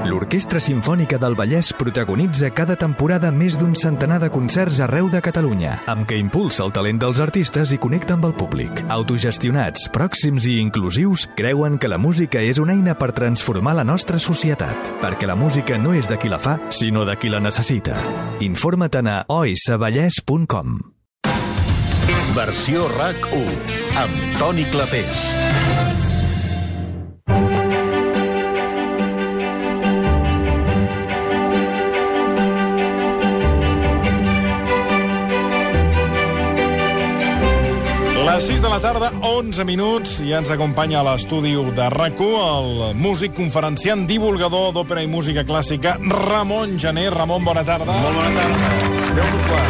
L'Orquestra Simfònica del Vallès protagonitza cada temporada més d'un centenar de concerts arreu de Catalunya, amb què impulsa el talent dels artistes i connecta amb el públic. Autogestionats, pròxims i inclusius, creuen que la música és una eina per transformar la nostra societat, perquè la música no és de qui la fa, sinó de qui la necessita. Informa't a oisavallès.com. Versió RAC1 amb Toni Clapés. Les 6 de la tarda, 11 minuts, i ens acompanya a l'estudi de RAC1 el músic, conferenciant, divulgador d'òpera i música clàssica, Ramon Gené. Ramon, bona tarda. Molt bona tarda. Déu-nos clar.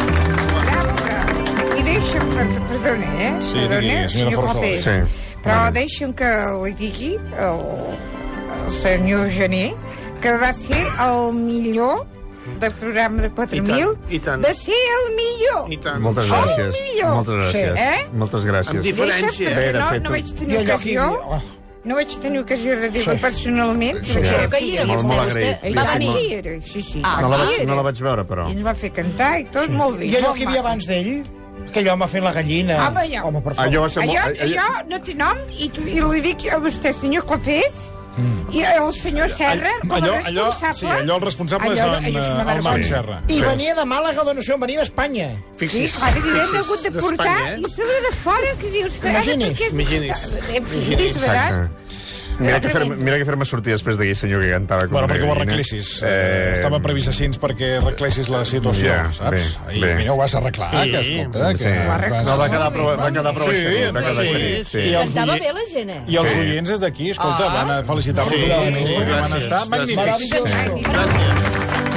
I deixa'm, perdoni, Sí, digui, senyora Forçó. Sí. Però deixa'm que li digui el senyor Gené que va ser el millor del programa de 4.000. I tant. Va ser el millor. I tant. Moltes gràcies. El millor. Moltes gràcies. Sí, Moltes gràcies. Amb diferència. Deixa'm, perquè no vaig tenir ocasió. No vaig tenir ocasió de dir-ho personalment. Sí. Perquè Que hi era molt vostè? Va venir. Sí. No la vaig veure, però. I ens va fer cantar i tot molt bé. I allò que hi havia abans d'ell? Aquell home fent la gallina. Home, per favor. Allò va ser molt... Allò no té nom i li dic a vostè, senyor Clapés, i el senyor Serra, com a responsable... Sí, allò el responsable és el Marc Serra. I venia de Màlaga, d'on no sé on venia, d'Espanya. Sí, ara li hem hagut de portar, i sobre de fora, que dius que... Imaginis. Exacte. Mira que fer-me sortir després d'aquí, senyor, que cantava com Bueno, una perquè ho gallina. arreglessis. Estava previst així perquè arreglessis la situació, Ja, saps? bé, I bé. mira, ho vas arreglar, que escolta... Sí. Que No, va quedar prou Sí, així. Va quedar sí. així. Sí. I els Cantava oients- bé la gent, I els oients des d'aquí, escolta, van a felicitar-los Sí, a tots, perquè van gràcies, estar magnífics. Gràcies.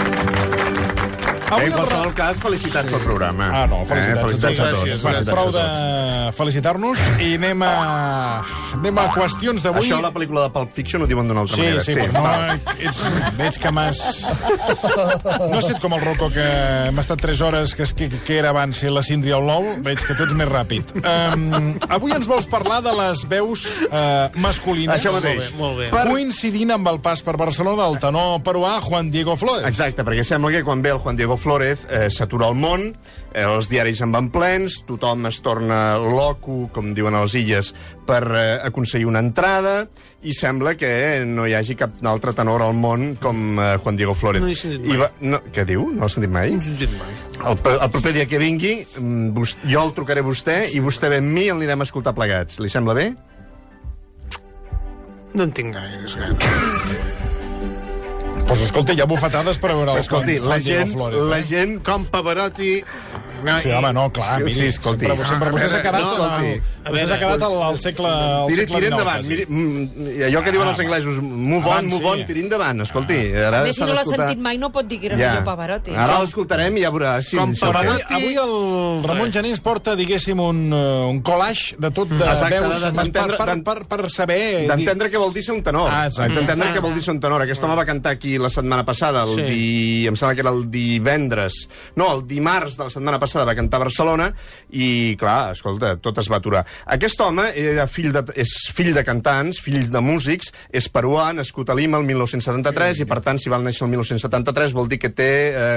En Avui el qualsevol cas, felicitats pel programa. Ah, no, felicitats a tots. Gràcies. Va, Felicitats prou a de tots. felicitar-nos i anem a qüestions d'avui. Això, la pel·lícula de Pulp Fiction, ho diuen d'una altra manera. Sí, però veig que m'has... No has estat com el Rocco, que hem estat 3 hores, que era abans la Síndria Olou. Veig que tu ets més ràpid. Avui ens vols parlar de les veus masculines. Això mateix. Molt bé. Coincidint amb el pas per Barcelona del tenor peruà Juan Diego Flores. Exacte, perquè sembla que quan ve el Juan Diego Flórez s'atura el món, els diaris en van plens, tothom es torna loco, com diuen a les illes, per aconseguir una entrada, i sembla que no hi hagi cap altre tenor al món com Juan Diego Flórez. No he sentit mai. Què diu? No l'has sentit mai? No he sentit mai. El proper dia que vingui, jo el trucaré a vostè i vostè ve amb mi i el anirem a escoltar plegats. Li sembla bé? No en tinc gaires ganes. Pues escolta, hi ha bufetades per veure el Escolti, Juan Diego Flores. la gent... Com Pavarotti... Sí, home, no, clar, miri, Sí, escolti. sempre vostè s'ha quedat, vostè s'ha quedat al segle Tiri endavant. XIX. Allò que diuen els anglesos, move on, tiri endavant. Escolti, ara Més si s'ha no l'ha d'escoltar... sentit mai no pot dir que era millor Pavarotti. Ara l'escoltarem i ja veurà. Sí, Com sí, Pavarotti. sí. Avui el Ramon Gené ens porta, diguéssim, un collage de tot de Exacte, veus per saber... D'entendre què vol dir ser un tenor. Ah, exacte. D'entendre què vol dir ser un tenor. Aquest home va cantar aquí la setmana passada, em sembla que era el divendres. No, el dimarts de la setmana passada va cantar a Barcelona i, clar, escolta, tot es va aturar. Aquest home és fill de cantants, fill de músics, és peruà, nascut a Lima el 1973 i, per tant, si va néixer el 1973 vol dir que té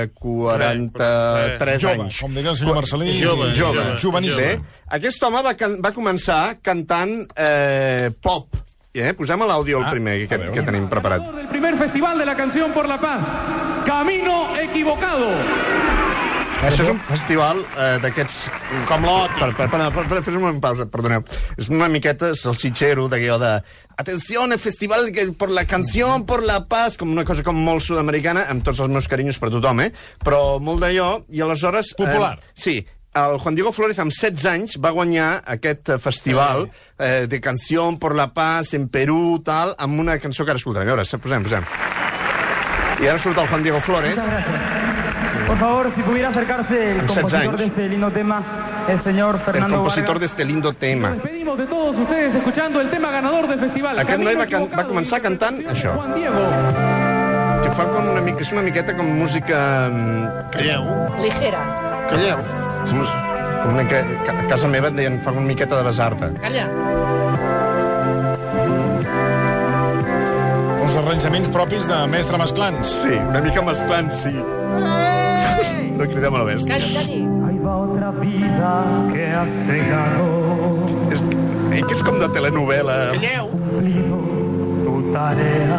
43 Jove, anys. com diria el senyor Marcelí. Jove. Joveníssim. Bé, aquest home va començar cantant pop. Posem l'àudio el primer que tenim preparat. Del primer Festival de la Canción por la Paz, Camino Equivocado. Això és un festival d'aquests... Com l'Oti. Fes-me una pausa, perdoneu. És una miqueta salsitxero d'allò de... Atenció, festival por la canción, por la paz, com una cosa com molt sud-americana, amb tots els meus carinyos per tothom, però molt d'allò, i aleshores... Popular. Sí. El Juan Diego Flórez, amb 16 anys, va guanyar aquest festival de Canción por la Paz en Perú, tal, amb una cançó que ara escoltarem. A veure, posem. I ara surt el Juan Diego Flórez. Por favor, si pudiera acercarse el compositor de este lindo tema, el señor Fernando El compositor Vargas. de este lindo tema. Nos despedimos de todos ustedes escuchando el tema ganador del festival. Aquest noi va Equivocado, començar cantant això. Juan Diego. Que fa com és una miqueta com música... Calleu. Ligera. Calleu. Com una que a casa meva et deien fa una miqueta de besar-te. Calla. Us arranjaments propis de mestre Masclans. Sí, una mica Masclans, sí. No cridem a la bèstia. Calli. Ahí va otra vida que has pegado. Que és com de telenovela. Calleu. Tu tarea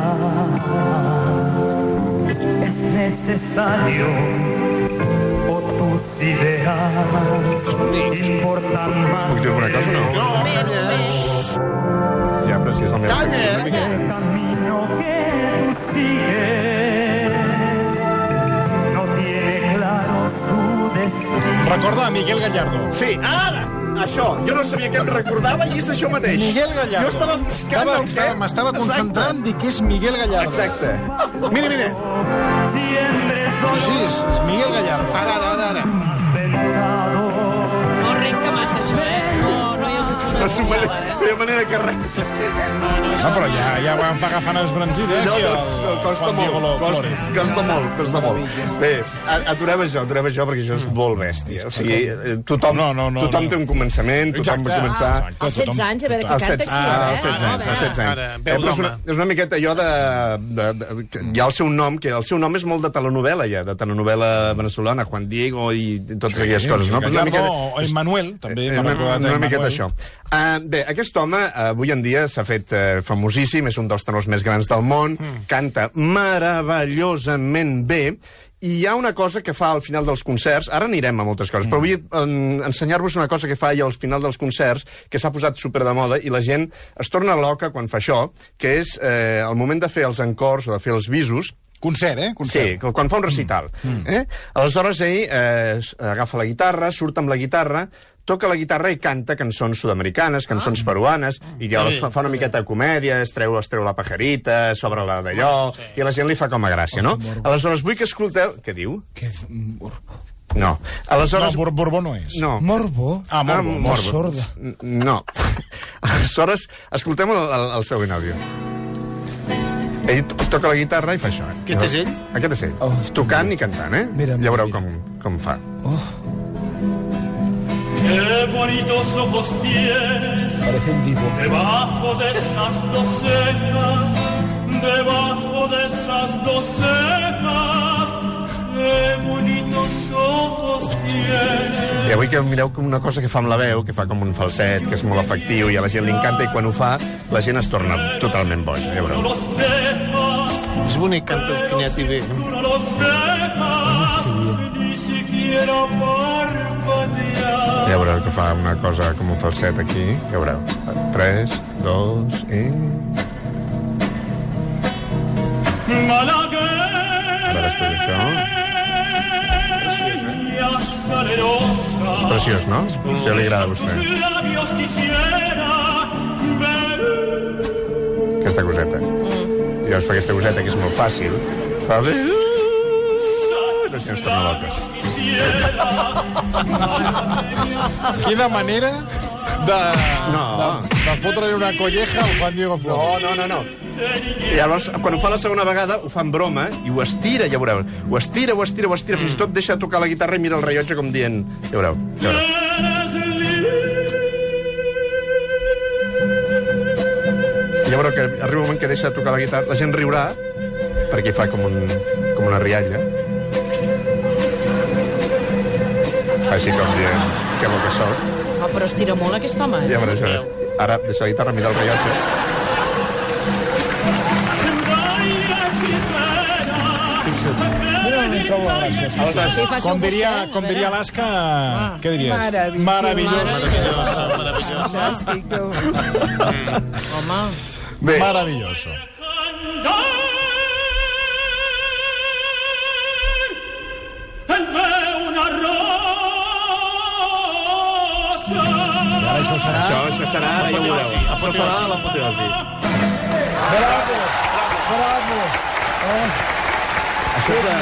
es necesario o tus ideas importan más. Puc dir alguna cosa, no? No, calla. Ja, però si és el meu... Calla. El camino que tú sigues no tiene claro tu destino. Recorda a Miguel Gallardo. Sí, ara! Això, jo no sabia què em recordava i és això mateix. Miguel Gallardo. Jo estava buscant el què. M'estava concentrant dir que és Miguel Gallardo. Exacte. Mira, mira. Sí, és Miguel Gallardo. Ara. No arrenca massa, això, No hi ha hagut una posada, No hi ha manera que res... No, però ja va agafant esbranzit, No, aquí costa Juan Diego molt, Flores. costa molt. Bé, aturem això, perquè això és molt bèstia. O sigui, tothom té un començament, tothom va començar... Als 16 anys, a veure què canta aquí, Als 16 anys. Ara, veu d'home. És una miqueta allò de... Hi ha el seu nom, que el seu nom és molt de telenovela, ja, de telenovela venezolana, Juan Diego i totes aquelles coses, no? Gallardo o Emmanuel, també m'ha recordat una miqueta això. Bé, aquest home avui en dia s'ha fet famosíssim, és un dels tenors més grans del món, canta meravellosament bé, i hi ha una cosa que fa al final dels concerts, ara anirem a moltes coses, però vull ensenyar-vos una cosa que fa ell al final dels concerts, que s'ha posat super de moda, i la gent es torna loca quan fa això, que és el moment de fer els encors o de fer els bisos. Concert, Sí, quan fa un recital. Aleshores ell agafa la guitarra, surt amb la guitarra, toca la guitarra i canta cançons sud-americanes, cançons peruanes, i llavors fa una miqueta de comèdia, es treu la pajarita, s'obre la d'allò, i a la gent li fa com a gràcia, no? Aleshores, vull que escolteu... Què diu? Que és morbo. No. Aleshores... No, Borbó no és. No. Morbo? Ah, Morbo. Sorda. No. Aleshores, escoltem el següent àudio. Ell toca la guitarra i fa això. Aquest és ell? Aquest és ell. Oh, Tocant i cantant, Mira, ja veureu mira. com fa. Qué bonitos ojos tienes, Parece un divo. debajo de esas dos cejas, debajo de esas dos cejas, qué bonitos ojos tienes. I avui que mireu una cosa que fa amb la veu, que fa com un falset, que és molt efectiu, i a la gent li encanta, i quan ho fa, la gent es torna totalment boja, ja veureu. Los dejas, És bonic, canta finet i bé. tú no los dejas, ni siquiera parpadear. Ja veureu que fa una cosa com un falset aquí, ja veureu. 3, 2 i... Malagueña, A veure, escolta això. Preciós, no? Si li agrada a vostè. Aquesta coseta. I llavors fa aquesta coseta, que és molt fàcil. Fa bé... I la gent es torna loca. Quina manera de fotre-li una colleja al Juan Diego Flores. No. I llavors, quan ho fa la segona vegada, ho fa en broma i ho estira, ja veureu. Ho estira, fins i tot deixa tocar la guitarra i mira el rellotge com dient... Ja veureu. Ja veureu que arriba un moment que deixa de tocar la guitarra, la gent riurà, perquè fa com una rialla. Fa així com dient, que bo que soc. Oh, però estira molt aquest home, Ja veuràs. Ara deixa la guitarra, mira el rellotge. Mira, no trobo la gràcia. Sí, faci-ho Com vostè, diria l'Asca... Què diries? Maravilloso. Fantàstic. Home. Bé, Maravilloso. això serà, ja ho veureu. Això serà l'apoteosi. Bravo! Bravo! Això és de...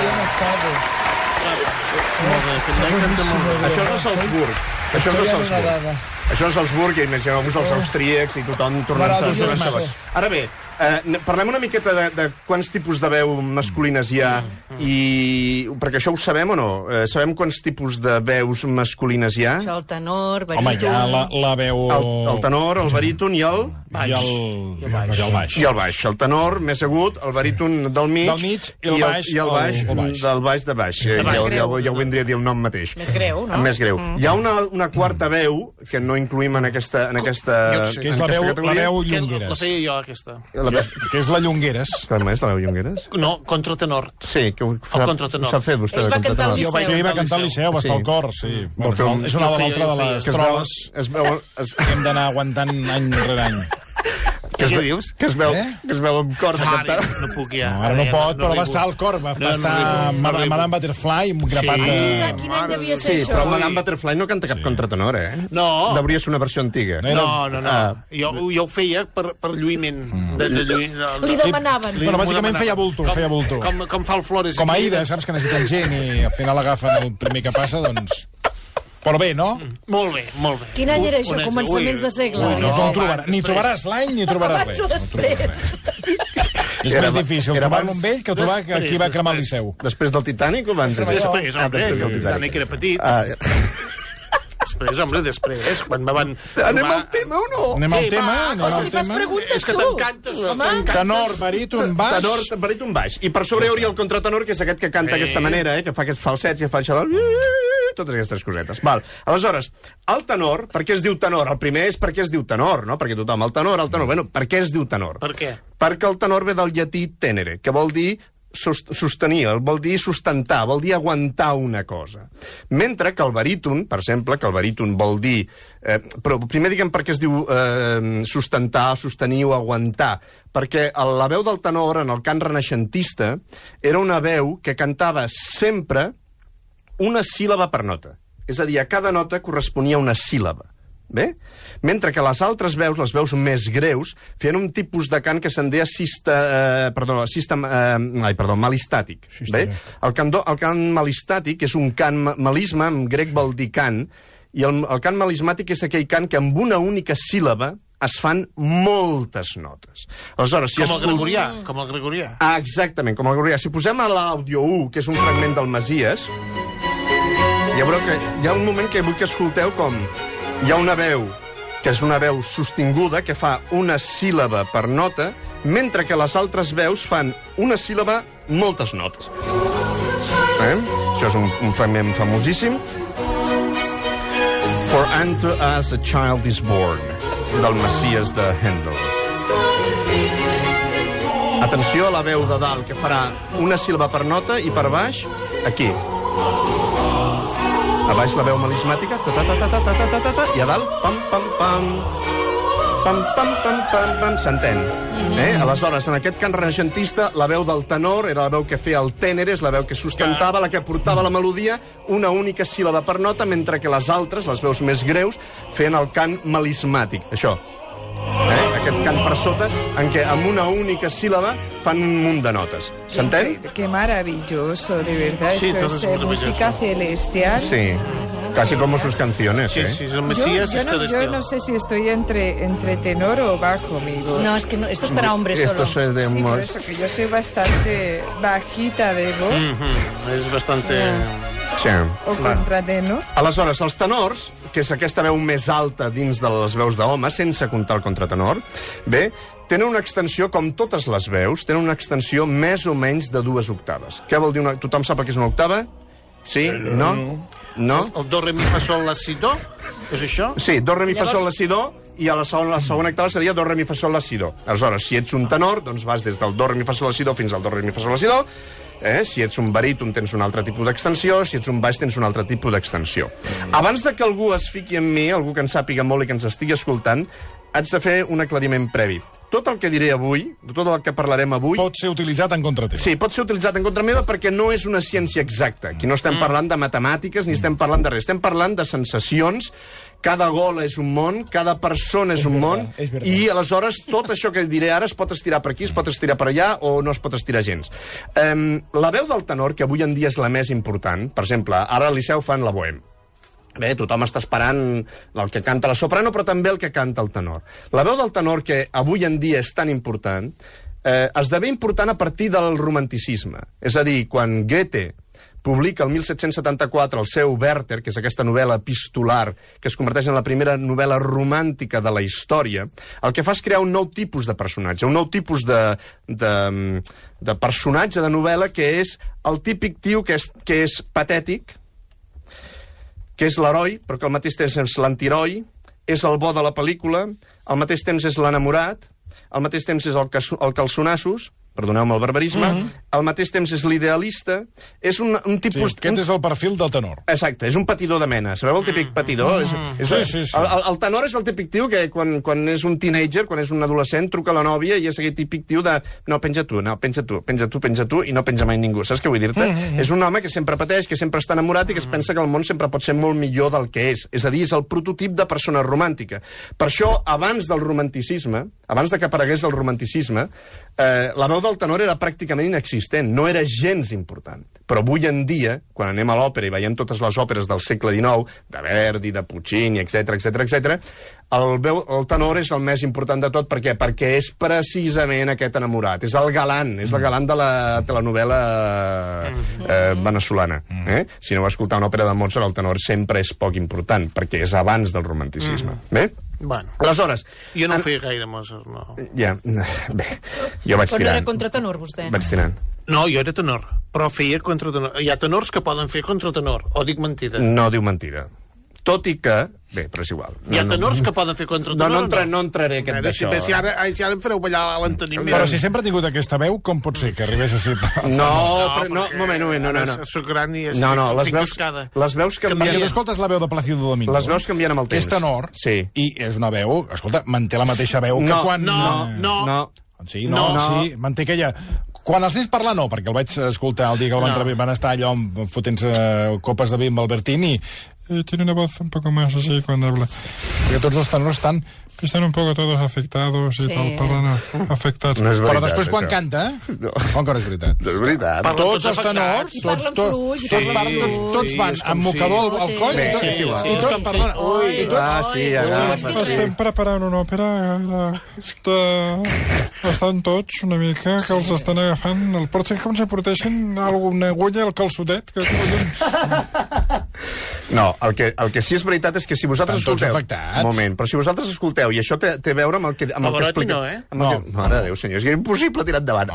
Molt bé, també canta molt bé. Això és a Salzburg. Això és a Salzburg. Això és a Salzburg, i imagineu-vos els austríacs i tothom tornant-se a... Ara bé, Parlem una miqueta de quants tipus de veu masculines hi ha, perquè això ho sabem o no? Sabem quants tipus de veus masculines hi ha? Això, el tenor, baríton... Home, hi ha la veu... El tenor, el baríton i el... I el baix. I el baix. El tenor més agut, el baríton del mig i el baix del baix de baix. Ja ho vindria a dir el nom mateix. Més greu, no? Més greu. Hi ha una quarta veu que no incluïm en aquesta que és la veu Llongueres. La feia jo, aquesta. Que és la Llongueres. Com és, la veu Llongueres? No, contratenor. Sí, que ho sap fer vostè. Ell va cantar al Liceu. Sí, va cantar al Liceu, va estar al cor, sí. És una de l'altra de les proves que hem d'anar aguantant any rere any. Què dius? Que es veu amb cor de cantar? No puc ja. Ara no pot, però va estar al cor. Va estar Madame Butterfly, grapat de... Quin any devia ser això? Sí, però Madame Butterfly no canta cap contratenor, No. Devia ser una versió antiga. No. Jo ho feia per lluïment. Li demanaven. Bueno, bàsicament feia bulto. Com fa el Flores. Com Aida, saps que necessiten gent i al final agafen el primer que passa, doncs... Però bé, no? Molt bé. Quin any era això? Començaments de segle? Ni trobaràs l'any ni trobaràs res. Abans o després? És més difícil trobar-lo amb ell que trobar qui va cremar el Liceu. Després del Titanic o abans? Després, home, el Titanic era petit. Després, quan me van... Anem al tema o no? Anem al tema. Li fas preguntes, és que t'encantes. Tenor, baríton, baix. Tenor, baríton, baix. I per sobre hi hauria el contratenor, que és aquest que canta d'aquesta manera, que fa aquests falsets i fa això del... totes aquestes cosetes. Val. Aleshores, el tenor, per què es diu tenor? El primer és per què es diu tenor, no? Perquè tothom, el tenor. Bueno, per què es diu tenor? Per què? Perquè el tenor ve del llatí tenere, que vol dir sostenir, vol dir sustentar, vol dir aguantar una cosa. Mentre que el baríton, per exemple, que el baríton vol dir... però primer diguem per què es diu sustentar, sostenir o aguantar. Perquè la veu del tenor, en el cant renaixentista, era una veu que cantava sempre una síl·laba per nota. És a dir, a cada nota corresponia una síl·laba. Bé? Mentre que les altres veus, les veus més greus, feien un tipus de cant que se'n deia malistàtic. Bé? El cant malistàtic és un cant... Malisme, en grec vol dir cant, i el cant malismàtic és aquell cant que amb una única síl·laba es fan moltes notes. Aleshores, si com el gregorià. Ah, exactament, com el gregorià. Si posem a l'àudio 1, que és un fragment del Messies, ja veureu que hi ha un moment que vull que escolteu com hi ha una veu que és una veu sostinguda que fa una síl·laba per nota, mentre que les altres veus fan una síl·laba moltes notes. Això és un fragment famosíssim. For unto us a child is born, del Messies de Handel. Atenció a la veu de dalt, que farà una síl·laba per nota, i per baix, aquí. A baix la veu malismàtica, i a dalt, pam, pam, pam, pam, pam, pam, pam, pam, s'entén. Aleshores, en aquest cant renaixentista, la veu del tenor era la veu que feia el tènere, és la veu que sustentava, la que portava la melodia, una única síl·laba per nota, mentre que les altres, les veus més greus, feien el cant malismàtic. Això. Aquest cant per sota, en què amb una única síl·laba fan un munt de notes. ¿S'entén? Qué maravilloso, de verdad. Sí, esto es música celestial. Sí, casi como sus canciones. Sí, sí, el Mesías es celestial. Yo no sé si estoy entre tenor o bajo, amigo. No, es que no, esto es para hombres solo. Esto es de Sí, por eso que yo soy bastante bajita de voz. És bastante... Sí. O contratenor. Aleshores, els tenors, que és aquesta veu més alta dins de les veus d'home, sense comptar el contratenor, bé, tenen una extensió, com totes les veus, tenen una extensió més o menys de 2 octaves. Què vol dir una... Tothom sap el que és una octava? Sí? No? No? El do, re, mi, fa, sol, la, si, do? És això? Sí, do, re, mi, fa, sol, la, si, do, i a la segona octava seria do, re, mi, fa, sol, la, si, do. Aleshores, si ets un tenor, doncs vas des del do, re, mi, fa, sol, la, si, do fins al do, re, mi, fa, sol, la, si, do. Si ets un baríton tens un altre tipus d'extensió, si ets un baix tens un altre tipus d'extensió. Abans de que algú es fiqui en mi, algú que en sàpiga molt i que ens estigui escoltant, haig de fer un aclariment previ. Tot el que diré avui, tot el que parlarem avui... Pot ser utilitzat en contra teva. Sí, pot ser utilitzat en contra meva perquè no és una ciència exacta. Aquí no estem parlant de matemàtiques ni estem parlant de res. Estem parlant de sensacions. Cada gola és un món, cada persona és un món, i aleshores tot això que diré ara es pot estirar per aquí, es pot estirar per allà o no es pot estirar gens. La veu del tenor, que avui en dia és la més important, per exemple, ara al Liceu fan la Bohème. Bé, tothom està esperant el que canta la soprano, però també el que canta el tenor. La veu del tenor, que avui en dia és tan important, esdevé important a partir del romanticisme. És a dir, quan Goethe publica el 1774 el seu Werther, que és aquesta novel·la epistolar que es converteix en la primera novel·la romàntica de la història, el que fa és crear un nou tipus de personatge, un nou tipus de personatge de novel·la, que és el típic tio que és patètic, que és l'heroi, però que al mateix temps és l'antiheroi, és el bo de la pel·lícula, al mateix temps és l'enamorat, al mateix temps és el calçonassos, perdoneu-me el barbarisme, al mateix temps és l'idealista, és un tipus... Sí, aquest és el perfil del tenor. Exacte, és un patidor de mena. Sabeu el típic patidor? Sí. El tenor és el típic tio que quan és un teenager, quan és un adolescent, truca a la nòvia i és aquell típic tio de no, penja tu, i no penja mai ningú. Saps què vull dir-te? És un home que sempre pateix, que sempre està enamorat i que es pensa que el món sempre pot ser molt millor del que és. És a dir, és el prototip de persona romàntica. Per això, abans del romanticisme, abans de que aparegués el romanticisme, la veu del tenor era pràcticament inexistent, no era gens important. Però avui en dia, quan anem a l'òpera i veiem totes les òperes del segle XIX, de Verdi, de Puccini, etc., el tenor és el més important de tot. Per què? Perquè és precisament aquest enamorat. És el galant de la telenovela venezolana. Si no va escoltar una òpera de Mozart, el tenor sempre és poc important, perquè és abans del romanticisme. Bé? Bueno. Aleshores... Jo no feia gaire Mozart, no. Ja, bé, jo vaig tirant. Però no era contratenor, vostè? Vaig tirant. No, jo era tenor, però feia contratenor. Hi ha tenors que poden fer contratenor, o dic mentida? No diu mentida. Tot i que... Bé, però és igual. Hi ha tenors que poden fer contratenor no entraré aquest d'això. Si ara em fareu ballar l'enteniment. Però si sempre ha tingut aquesta veu, com pot ser que arribés a ser... No, moment, no. Soc gran i no, les veus canvien... Perquè tu escoltes la veu de Plácido Domingo. Les veus canvien amb el temps. Que és tenor, i és una veu... Escolta, manté la mateixa veu que quan... No. Sí, manté aquella... Quan els sents parlar, no, perquè el vaig escoltar el dia que van estar allò fotent-se copes de vi amb Albertín i tiene una voz un poco más así cuando habla. Perquè tots els tenors están un poco todos afectados i tal, parlant afectats. No és veritat, però després quan canta, encara és veritat. No és veritat. Tots els tenors, tots van amb mocador al coll i tots parlant... Estem preparant una òpera, estan tots una mica que els estan agafant, potser com se porteixen alguna agulla al calçotet. No, el que sí és veritat és que si vosaltres escolteu... Moment, però si vosaltres escolteu, i això té a veure amb el que explica... No, mare de Déu, senyor, és impossible tirar endavant.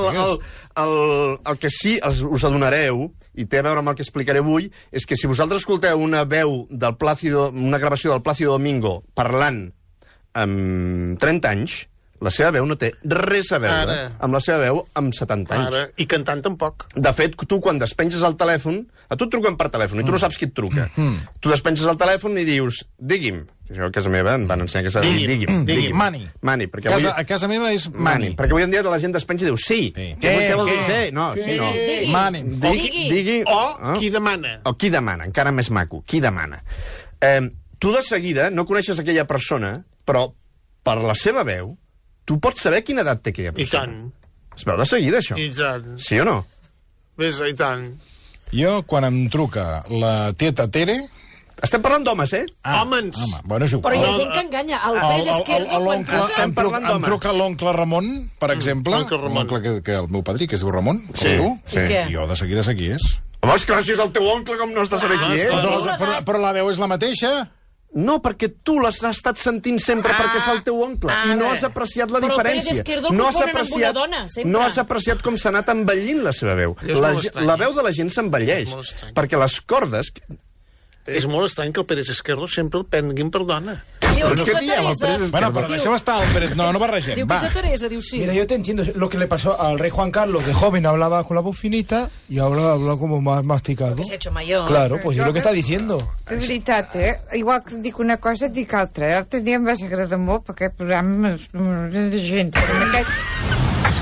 El que sí us adonareu, i té a veure amb el que explicaré avui, és que si vosaltres escolteu una gravació del Plácido Domingo parlant amb 30 anys, la seva veu no té res a veure amb la seva veu amb 70 anys. I cantant tampoc. De fet, tu quan despenges el telèfon, a tu et truquen per telèfon i tu no saps qui et truca. Tu despenges el telèfon i dius, digui'm. A casa meva em van ensenyar que s'ha de dir digui'm. Mani. A casa meva és mani. Perquè avui en dia la gent despenja i diu sí. Què vol dir? No. Mani. Digui. O qui demana. O qui demana, encara més maco. Qui demana. Tu de seguida no coneixes aquella persona, però per la seva veu tu pots saber quina edat té aquella persona. I tant. Es veu de seguida, això? I tant. Sí o no? Ves, i tant. Jo, quan em truca la tieta Tere... Estem parlant d'homes, Homes. Bueno, és igual. Però hi ha gent que enganya. El Pérez Esquerdo, quan truca... Em truca l'oncle Ramon, per exemple. L'oncle que el meu padrí, que es diu Ramon. Sí. I jo de seguida sé qui és. Home, és clar, si és el teu oncle, com no has de saber qui és? Però la veu és la mateixa. No, perquè tu l'has estat sentint sempre perquè és el teu oncle i no has apreciat la diferència. No has apreciat com s'ha anat envellint la seva veu. La veu de la gent s'envelleix, perquè les cordes... És molt estrany que el Pérez Esquerdo sempre el prenguin per dona. Diu, què diem, el Pérez Esquerdo? Bueno, però deixem estar el Pérez... No barregem. Diu, pitja Teresa, diu sí. Mira, yo te entiendo lo que le pasó al rey Juan Carlos, de joven hablaba con la voz finita y ahora habla como más masticado. Que s'ha hecho mayor. Claro, pues es lo que está diciendo. És veritat, Igual que dic una cosa, dic altra. L'altre dia em vas agradar molt perquè el programa de gent.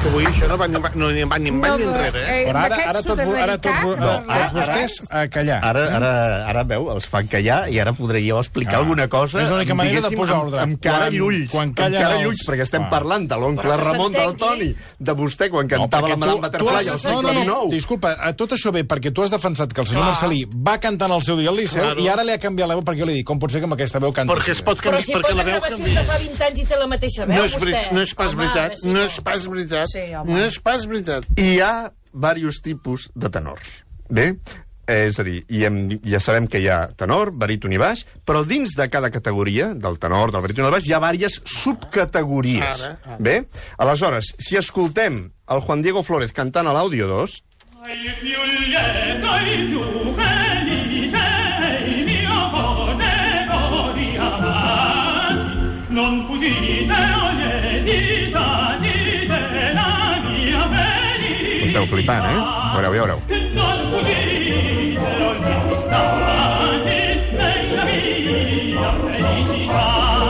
que avui això no va ni enrere, eh? Però ara tots vostès a callar. Ara, veu, els fan callar i ara podríeu explicar alguna cosa. És l'única manera de posar ordre. Amb cara i ulls. Amb cara i ulls, perquè estem parlant de l'oncle Ramon, del Toni, de vostè, quan cantava la Madame Butterfly al segle XIX. Disculpa, tot això ve perquè tu has defensat que el senyor Marcelí va cantar en el seu dia al Liceu i ara li ha canviat la veu perquè jo li dic, com pot ser que amb aquesta veu canti? Perquè es pot canviar, perquè la veu canvia. Però si posa gravacions de fa 20 anys i té la mateixa veu, vostè. No és pas veritat, no és pas veritat. No és pas veritat. Hi ha diversos tipus de tenor. Bé? És a dir, ja sabem que hi ha tenor, baríton i baix, però dins de cada categoria, del tenor, del baríton i del baix, hi ha diverses subcategories. Bé? Aleshores, si escoltem el Juan Diego Flórez cantant a l'Àudio 2... Non fuggite ogni disatite la mia felicità. Esteu flipant, eh? Veureu, ja veureu. Non fuggite ogni disatite la mia felicità.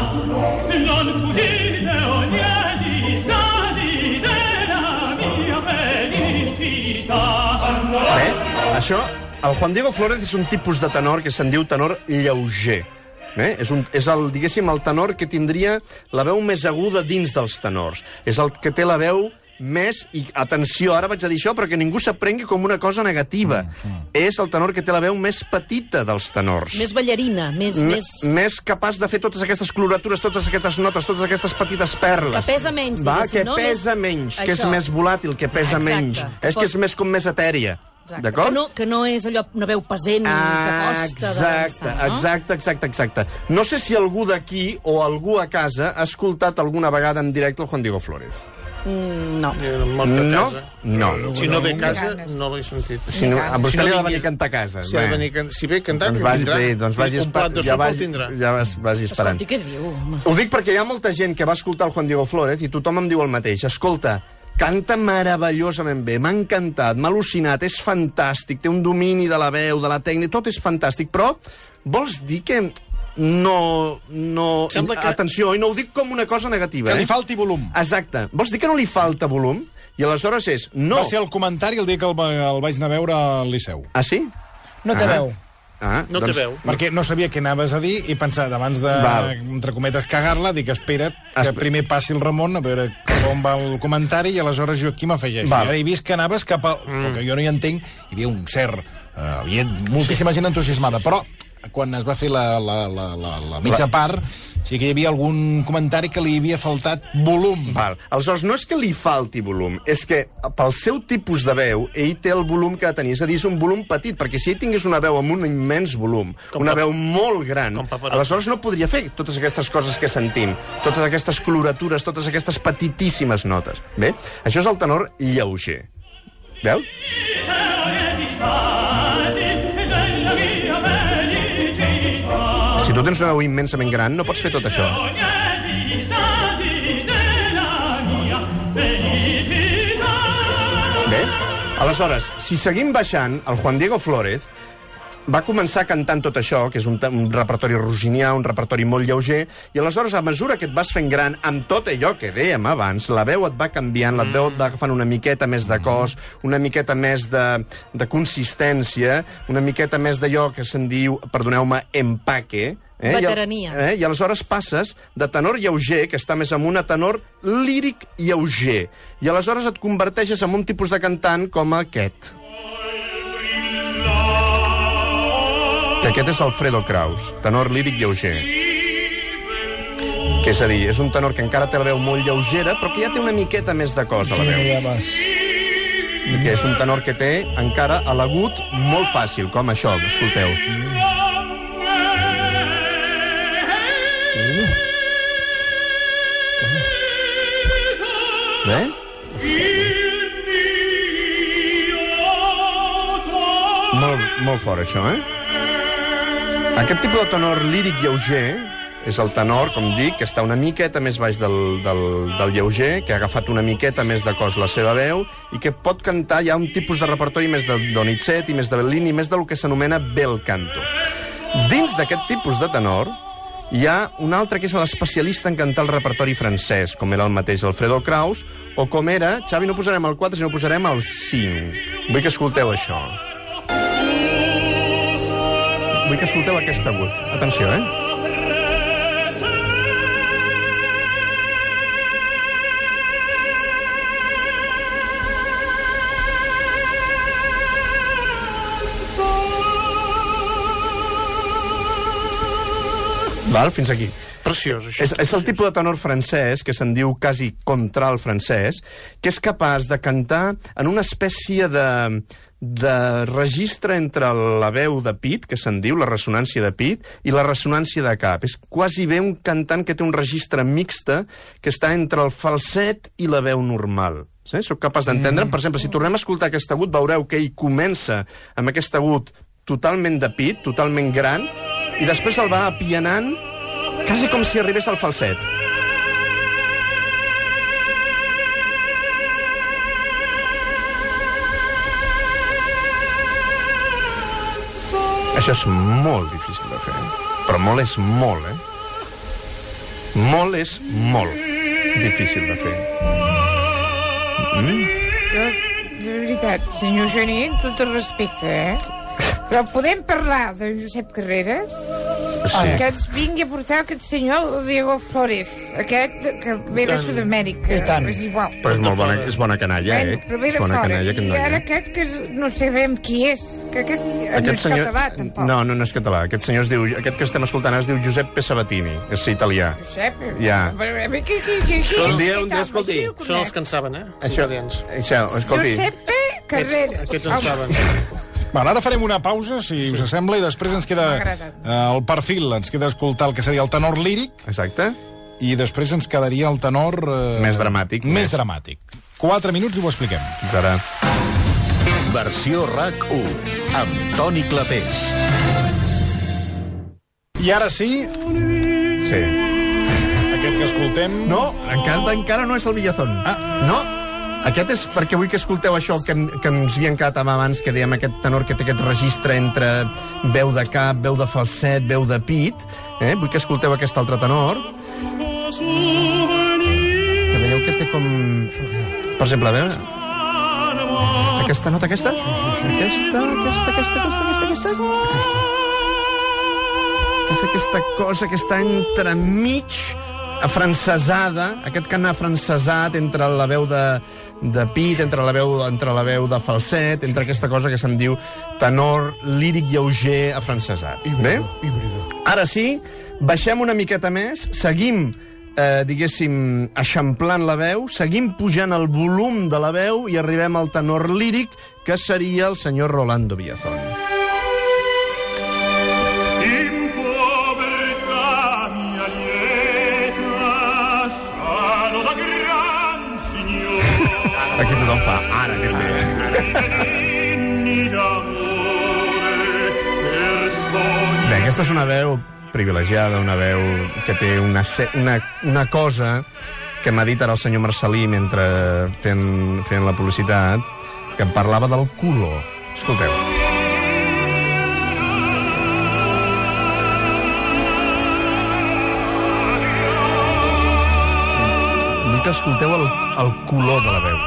Non fuggite ogni disatite la mia felicità. Bé, això, el Juan Diego Flórez és un tipus de tenor que se'n diu tenor lleuger. És diguéssim, el tenor que tindria la veu més aguda dins dels tenors. És el que té la veu més... I atenció, ara vaig a dir això, però que ningú s'aprengui com una cosa negativa. És el tenor que té la veu més petita dels tenors. Més ballarina, més capaç de fer totes aquestes coloratures, totes aquestes notes, totes aquestes petites perles. Que pesa menys, diguéssim, no? Que pesa menys, que és més volàtil, que pesa menys. És que és més com més etèria. Que no és allò, una veu pesent que costa d'avançar, no? Exacte. No sé si algú d'aquí o algú a casa ha escoltat alguna vegada en directe el Juan Diego Flórez. No. No. Si no ve a casa, no l'he sentit. A vostè li ha de venir a cantar a casa. Si ve a cantar, doncs vagi esperant. Escolti, què diu? Ho dic perquè hi ha molta gent que va escoltar el Juan Diego Flórez i tothom em diu el mateix. Escolta, canta meravellosament bé, m'ha encantat, m'ha al·lucinat, és fantàstic, té un domini de la veu, de la tècnica, tot és fantàstic, però vols dir que no... Atenció, i no ho dic com una cosa negativa. Que li falti volum. Exacte. Vols dir que no li falta volum? I aleshores és... No. Va ser el comentari el dia que el vaig anar a veure al Liceu. Ah, sí? No té veu. No té veu. Perquè no sabia què anaves a dir i pensava, abans de, entre cometes, cagar-la, dic, espera't, que primer passi el Ramon, a veure com va el comentari, i aleshores jo aquí m'afegeixo. I ara he vist que anaves cap a... Perquè jo no hi entenc, hi havia un cert... Hi havia moltíssima gent entusiasmada, però quan es va fer la mitja part, sí que hi havia algun comentari que li havia faltat volum. Aleshores, no és que li falti volum, és que pel seu tipus de veu, ell té el volum que ha de tenir. És a dir, és un volum petit, perquè si ell tingués una veu amb un immens volum, una veu molt gran, aleshores no podria fer totes aquestes coses que sentim, totes aquestes coloratures, totes aquestes petitíssimes notes. Bé, això és el tenor lleuger. Veu? Si tu tens una veu immensament gran, no pots fer tot això. Bé, aleshores, si seguim baixant, el Juan Diego Flórez va començar cantant tot això, que és un repertori rosinià, un repertori molt lleuger, i aleshores, a mesura que et vas fent gran, amb tot allò que dèiem abans, la veu et va canviant, la veu et va agafant una miqueta més de cos, una miqueta més de consistència, una miqueta més d'allò que se'n diu, perdoneu-me, empaque. Veterania. I aleshores passes de tenor lleuger, que està més amunt, a tenor líric lleuger. I aleshores et converteixes en un tipus de cantant com aquest. Que aquest és Alfredo Kraus, tenor líric lleuger. Que és a dir, és un tenor que encara té la veu molt lleugera, però que ja té una miqueta més de cos a la veu. Que és un tenor que té encara l'agut molt fàcil, com això, escolteu. Bé? Molt fort, això, Aquest tipus de tenor líric lleuger és el tenor, com dic, que està una miqueta més baix del lleuger, que ha agafat una miqueta més de cos la seva veu i que pot cantar ja un tipus de repertori més de Donizetti, més de Bellini, més del que s'anomena bel canto. Dins d'aquest tipus de tenor Hi ha un altre que és l'especialista en cantar el repertori francès, com era el mateix Alfredo Kraus, o com era, Xavi, no posarem el 4, sinó posarem el 5. Vull que escolteu això. Vull que escolteu aquest agut. Atenció, Val, fins aquí. Preciós, això. És el tipus de tenor francès, que se'n diu quasi contralt francès, que és capaç de cantar en una espècie de registre entre la veu de pit, que se'n diu la ressonància de pit, i la ressonància de cap. És quasi bé un cantant que té un registre mixte que està entre el falset i la veu normal. Sí? Soc capaç d'entendre. Per exemple, si tornem a escoltar aquest agut, veureu que ell comença amb aquest agut totalment de pit, totalment gran, i després el va apianant quasi com si arribés al falset. Això és molt difícil de fer, però molt és molt, Molt és molt difícil de fer. Jo, de veritat, senyor Gené, amb tot el respecte, però podem parlar de Josep Carreras? Sí. Que ens vingui a portar aquest senyor Diego Flores, aquest que ve de Sud-amèrica. És igual. Però és bona canalla, Però ve de fora. I ara aquest que no sabem qui és, que aquest no és català, tampoc. No és català. Aquest senyor es diu, aquest que estem escoltant es diu Giuseppe Sabatini, és italià. Josep? Ja. Un dia, escolti, són els que en saben, Això, escolti. Giuseppe Carreras. Aquests en saben. Ara farem una pausa, si us sembla, i després ens queda el perfil, ens queda escoltar el que seria el tenor líric. Exacte. I després ens quedaria el tenor... Més dramàtic. Més dramàtic. 4 minuts i ho expliquem. Fins ara. Versió RAC1, amb Toni Clapés. I ara sí... Sí. Aquest que escoltem... No, encara no és el Villazón. No. Aquest és perquè vull que escolteu això que ens havien quedat abans, que dèiem aquest tenor que té aquest registre entre veu de cap, veu de falset, veu de pit. Vull que escolteu aquest altre tenor. Que veieu que té com... Per exemple, a veure... Aquesta nota, aquesta? És aquesta cosa que està entremig, afrancesada, aquest cant afrancesat entre la veu de pit, entre la veu de falset, entre aquesta cosa que se'n diu tenor líric lleuger afrancesat. Bé? Ara sí, baixem una miqueta més, seguim, diguéssim, eixamplant la veu, seguim pujant el volum de la veu i arribem al tenor líric, que seria el senyor Rolando Villazón. Aquí tothom fa, ara que bé. Bé, aquesta és una veu privilegiada, una veu que té una cosa que m'ha dit ara el senyor Marcelí mentre fent la publicitat, que em parlava del color. Escolteu. Vull que escolteu el color de la veu.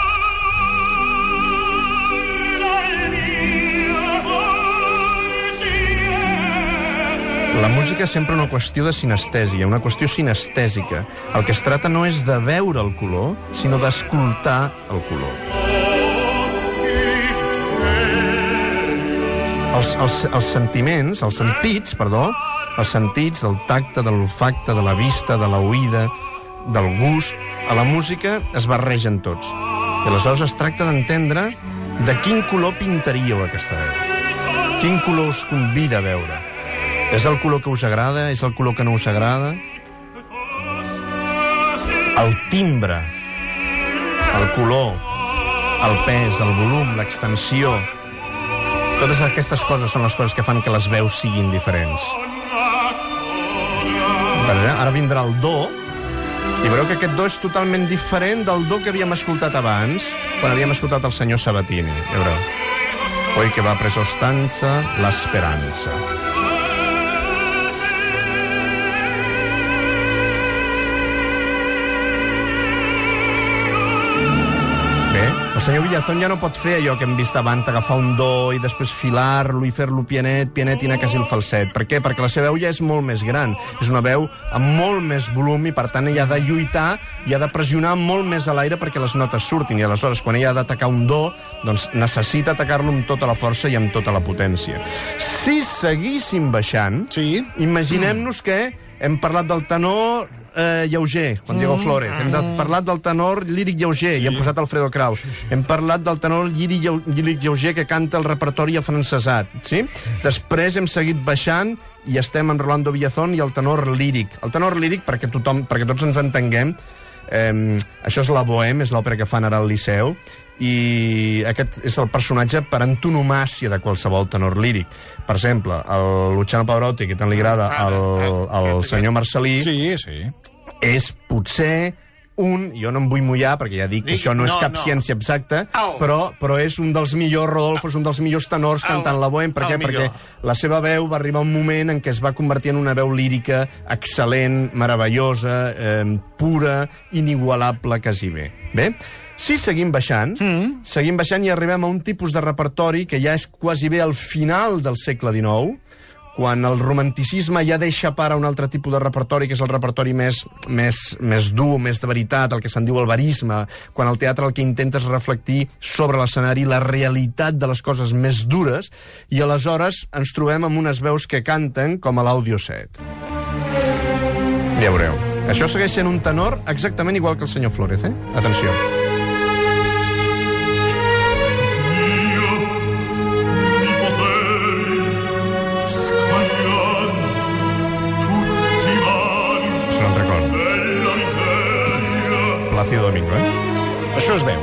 La música és sempre una qüestió de sinestèsia, una qüestió sinestèsica. El que es tracta no és de veure el color, sinó d'escoltar el color. Els sentiments, els sentits del tacte, de l'olfacte, de la vista, de l'oïda, del gust, a la música es barregen tots. I aleshores es tracta d'entendre de quin color pintaríeu aquesta veu. Quin color us convida a veure. És el color que us agrada? És el color que no us agrada? El timbre, el color, el pes, el volum, l'extensió... Totes aquestes coses són les coses que fan que les veus siguin diferents. Ara vindrà el do, i veureu que aquest do és totalment diferent del do que havíem escoltat abans, quan havíem escoltat el senyor Sabatini. Ja veureu. Poi che va preso stanza la speranza. El senyor Villazón ja no pot fer allò que hem vist abans, agafar un do i després filar-lo i fer-lo pianet i anar quasi al falset. Per què? Perquè la seva veu ja és molt més gran. És una veu amb molt més volum i, per tant, ella ha de lluitar i ha de pressionar molt més a l'aire perquè les notes surtin. I aleshores, quan ella ha d'atacar un do, doncs necessita atacar-lo amb tota la força i amb tota la potència. Si seguíssim baixant, imaginem-nos que hem parlat del tenor lleuger, Juan Diego Flórez. Hem parlat del tenor líric lleuger i hem posat Alfredo Kraus. Hem parlat del tenor líric lleuger que canta el repertori afrancesat. Després hem seguit baixant i estem en Rolando Villazón i el tenor líric. El tenor líric, perquè tots ens entenguem, això és la Bohème, és l'òpera que fan ara al Liceu, i aquest és el personatge per antonomàcia de qualsevol tenor líric. Per exemple, el Luciano Pavarotti, que tant li agrada al senyor Marcelí, és potser jo no em vull mullar, perquè ja dic que això no és cap ciència exacta, però és un dels millors, Rodolfo, és un dels millors tenors cantant la Bohème. Per què? Perquè la seva veu va arribar un moment en què es va convertir en una veu lírica excel·lent, meravellosa, pura, inigualable, quasi bé. Bé? Si seguim baixant i arribem a un tipus de repertori que ja és quasi bé al final del segle XIX, quan el romanticisme ja deixa part a un altre tipus de repertori, que és el repertori més dur, més de veritat, el que se'n diu el verisme, quan el teatre el que intenta és reflectir sobre l'escenari la realitat de les coses més dures, i aleshores ens trobem amb unes veus que canten com a l'Audio 7. Ja veureu. Això segueix sent un tenor exactament igual que el senyor Flórez, Atenció. Plácido Domingo, Això es veu.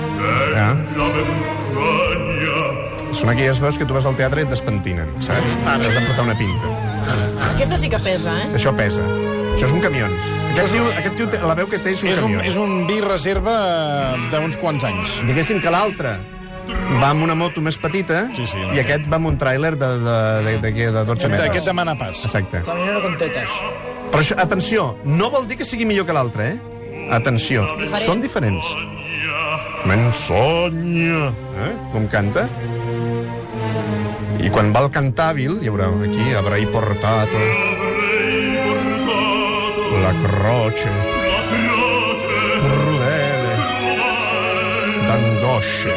Són aquelles veus que tu vas al teatre i et despentinen, saps? Has de portar una pinta. Aquesta sí que pesa, Això pesa. Això és un camió. Aquest tio, la veu que té és un camió. És un vi reserva d'uns quants anys. Diguéssim que l'altre va amb una moto més petita i aquest va amb un tràiler de 12 metres. Aquest demana pas. Exacte. Caminero con tetas. Però això, atenció, no vol dir que sigui millor que l'altre, Atenció, són diferents. Mensonya, com canta. I quan va al cantàbil, ja veureu, aquí, avrei portato la croce crudele d'angosce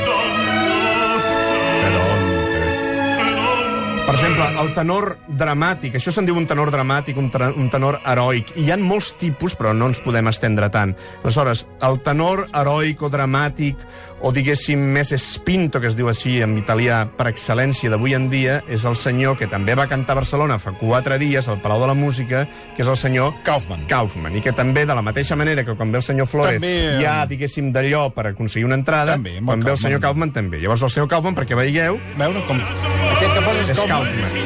per exemple, el tenor dramàtic, això se'n diu un tenor dramàtic, un tenor heroic, i hi ha molts tipus, però no ens podem estendre tant. Aleshores, el tenor heroic o dramàtic, o diguéssim més spinto, que es diu així en italià, per excel·lència d'avui en dia, és el senyor que també va cantar a Barcelona fa 4 dies al Palau de la Música, que és el senyor Kaufmann, i que també, de la mateixa manera que quan ve el senyor Flórez hi ha, diguéssim, d'allò per aconseguir una entrada, quan ve el senyor Kaufmann també. Llavors el senyor Kaufmann, perquè veieu... Veure com... Aquest que posa és Kaufmann.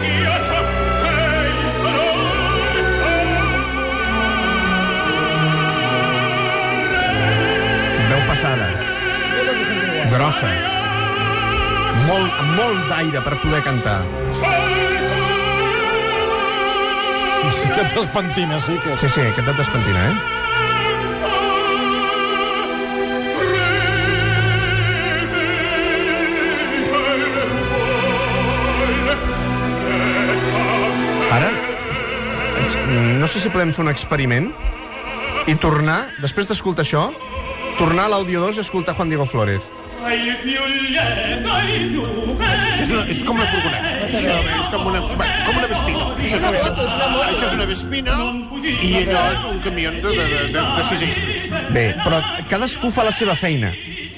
Veu passada. Grossa. Molt d'aire per poder cantar. Sí que et despentina, sí que... Sí, que et despentina, Ara, no sé si podem fer un experiment i tornar, després d'escoltar això, tornar a l'Audio 2 i escoltar Juan Diego Flórez. És com una furgoneta. És com una Vespino. Això és una Vespino i allò és un camió de 6 eixos. Bé, però cadascú fa la seva feina.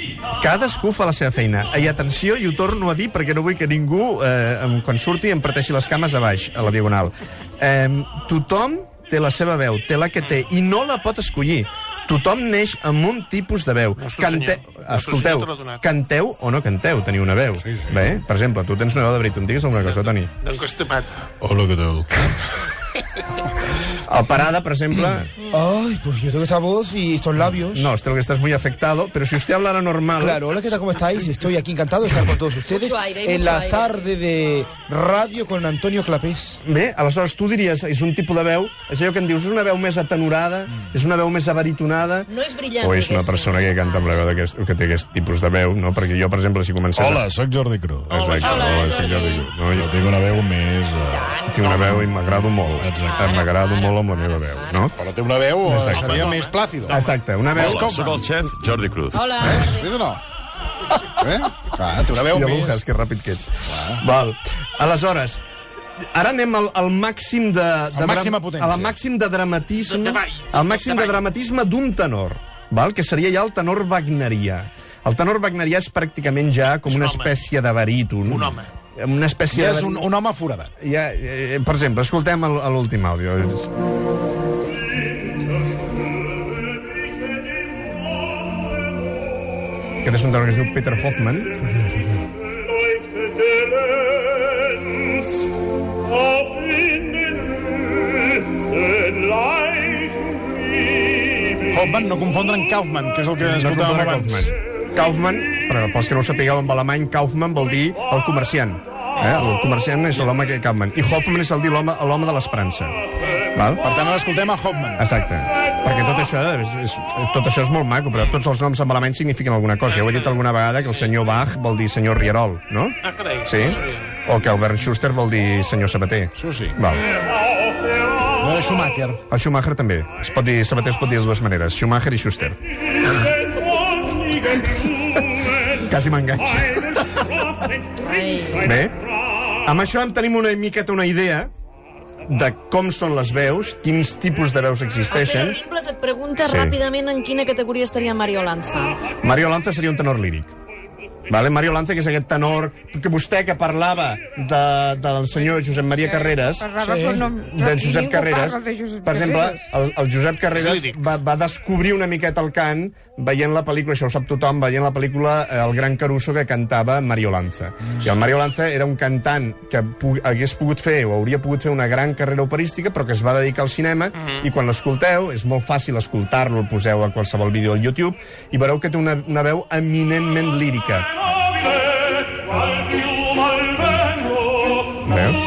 I atenció, i ho torno a dir perquè no vull que ningú, quan surti, em parteixi les cames a baix, a la diagonal. Tothom té la seva veu, té la que té, i no la pot escollir. Tothom neix amb un tipus de veu. Escolteu, canteu o no canteu, teniu una veu. Bé, per exemple, tu tens una veu de veritat. Digues alguna cosa, Toni. D'encostipat. Hola, què tal? El Parada, por ejemplo... Ay, pues yo tengo esta voz y estos labios. No, usted lo que está es muy afectado, pero si usted hablara normal... Claro, hola, ¿qué tal? ¿Cómo estáis? Estoy aquí encantado de estar con todos ustedes en la tarde de ràdio con Antonio Clapés. Bé, aleshores tu diries, és un tipus de veu, és allò que en dius, és una veu més atenorada, és una veu més abaritonada... No és brillant, o és una persona que canta amb la veu que té aquest tipus de veu, no? Perquè jo, per exemple, si comencés... Hola, soc Jordi Cruz. Exacte, hola, soc Jordi Cruz. No, jo tinc una veu més... Tinc una veu i m'agrado molt. M'agrado molt amb la meva veu, no? Però té una veu, seria més plàcida. Exacte, una veu... Hola, soc el xef Jordi Cruz. Hola. Sí o no? Clar, té una veu més... Hòstia, que ràpid que ets. Val. Aleshores, ara anem al màxim de... màxima potència. Al màxim de dramatisme... Al màxim de dramatisme d'un tenor, val? Que seria ja el tenor wagnerià. El tenor wagnerià és pràcticament ja com una espècie de baríton. Un home. Una espècie Ja de... és un home foradat. Ja, per exemple, escoltem l'últim àudio. Aquest és un tenor que es diu Peter Hoffmann. Hoffmann, no confondre amb Kaufmann, que és el que escoltàvem abans. Kaufmann, però pels que no ho sapigueu, en alemany, Kaufmann vol dir el comerciant. El comerciant és l'home que Kaufmann. I Hoffmann és el dir l'home de l'esperança. Val? Per tant, ara escoltem a Hoffmann. Exacte. Perquè tot això és molt maco, però tots els noms en alemany signifiquen alguna cosa. Ja ho he dit alguna vegada que el senyor Bach vol dir senyor Rierol, no? Ah, carai. Sí? O que el Bernd Schuster vol dir senyor Sabater. Això sí. Val. No era Schumacher. El Schumacher també. Sabater es pot dir de dues maneres, Schumacher i Schuster. Quasi m'enganxa. Bé, amb això en tenim una miqueta una idea de com són les veus, quins tipus de veus existeixen. Ribles et pregunta ràpidament en quina categoria estaria Mario Lanza. Mario Lanza seria un tenor líric. Vale? Mario Lanza, que és aquest tenor que vostè que parlava del senyor Josep Maria Carreras, de Josep Carreras, per exemple, el Josep Carreras va descobrir una miqueta el cant veient la pel·lícula, això ho sap tothom, veient la pel·lícula El gran Caruso, que cantava Mario Lanza. I el Mario Lanza era un cantant que hagués pogut fer o hauria pogut fer una gran carrera operística, però que es va dedicar al cinema, i quan l'escolteu, és molt fàcil escoltar-lo, el poseu a qualsevol vídeo al YouTube, i veureu que té una veu eminentment lírica. Veus?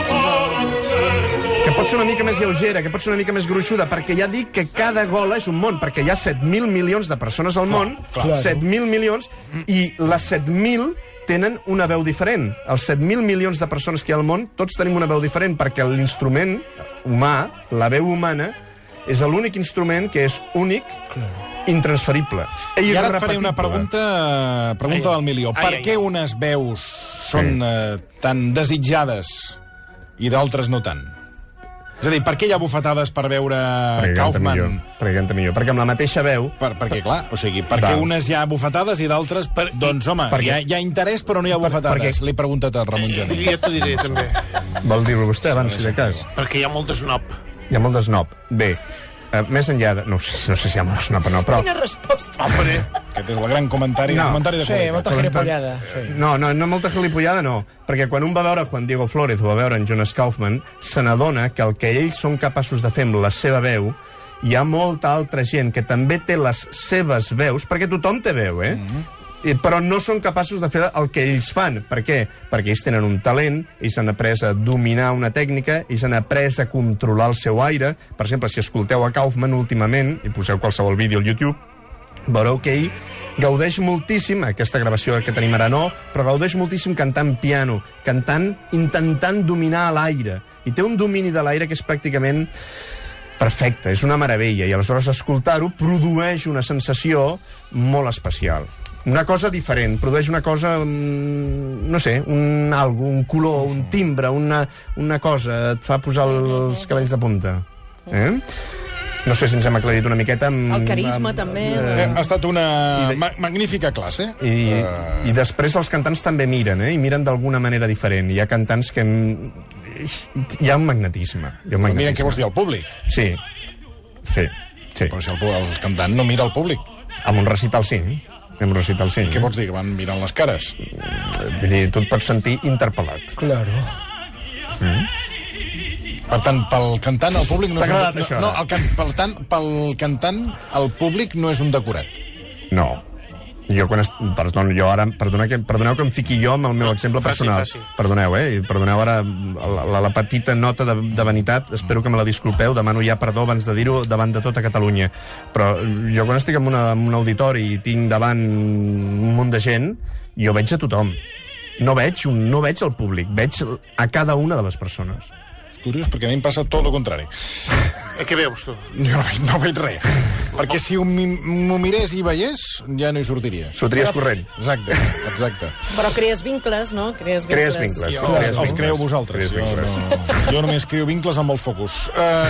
Que pot ser una mica més lleugera, que pot ser una mica més gruixuda, perquè ja dic que cada gola és un món, perquè hi ha 7.000 milions de persones al món, 7.000 milions, i les 7.000 tenen una veu diferent. Els 7.000 milions de persones que hi ha al món, tots tenim una veu diferent, perquè l'instrument humà, la veu humana, és l'únic instrument que és únic, intransferible. I ara et faré una pregunta del milió. Per què unes veus són tan desitjades i d'altres no tant? És a dir, per què hi ha bufetades per veure Kaufmann? Perquè canta millor. Perquè amb la mateixa veu... Perquè, clar, o sigui, per què unes hi ha bufetades i d'altres... Doncs, home, hi ha interès però no hi ha bufetades. L'he preguntat al Ramon Gené. Jo t'ho diré, també. Vol dir-ho vostè abans, si de cas? Perquè hi ha molt de snob. Hi ha molt de snob. Bé, més enllà de... No sé si hi ha molt snob o no, però... Quina resposta. Hombre, aquest és el gran comentari. No, comentari de sí, molta gilipollada. No, molta gilipollada no. Perquè quan un va veure Juan Diego Flórez o va veure en Jonas Kaufmann, se n'adona que el que ells són capaços de fer amb la seva veu, hi ha molta altra gent que també té les seves veus, perquè tothom té veu, però no són capaços de fer el que ells fan. Per què? Perquè ells tenen un talent, ells han après a dominar una tècnica, ells han après a controlar el seu aire. Per exemple, si escolteu a Kaufmann últimament, i poseu qualsevol vídeo al YouTube, veureu que ell gaudeix moltíssim, aquesta gravació que tenim ara no, però gaudeix moltíssim cantant piano, intentant dominar l'aire. I té un domini de l'aire que és pràcticament perfecte, és una meravella, i aleshores escoltar-ho produeix una sensació molt especial. Una cosa diferent, produeix una cosa, no sé, un color, un timbre, una cosa, et fa posar els cabells de punta. No sé si ens hem aclarit una miqueta. El carisma, també. Ha estat una magnífica classe. I després els cantants també miren, i miren d'alguna manera diferent. Hi ha cantants que... Hi ha un magnetisme. Miren què vols dir, el públic? Sí. Però si el cantant no mira el públic. Amb un recital sí. Què vols dir, que van mirant les cares? Vull dir, tu et pots sentir interpel·lat. Claro. Per tant, pel cantant, el públic... T'ha agradat això? No, per tant, pel cantant, el públic no és un decorat. No. Perdoneu que em fiqui jo amb el meu exemple personal. Perdoneu, perdoneu ara la petita nota de vanitat, espero que me la disculpeu, demano ja perdó abans de dir-ho davant de tota Catalunya, però jo quan estic en un auditori i tinc davant un munt de gent, jo veig a tothom. No veig el públic, veig a cada una de les persones. Curiós, perquè a mi em passa tot el contrari. Què veus, tu? No veig res. Perquè si m'ho mirés i veiés, ja no hi sortiria. Sortiries corrent. Exacte. Però crees vincles, no? Crees vincles. Els creeu vosaltres. Jo només creo vincles amb el focus.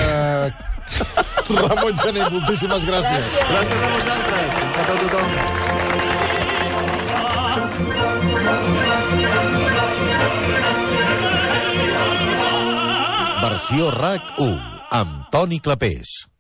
Ramon Gené, moltíssimes gràcies. Gràcies a vosaltres. A tothom. Versió RAC 1, amb Toni Clapés.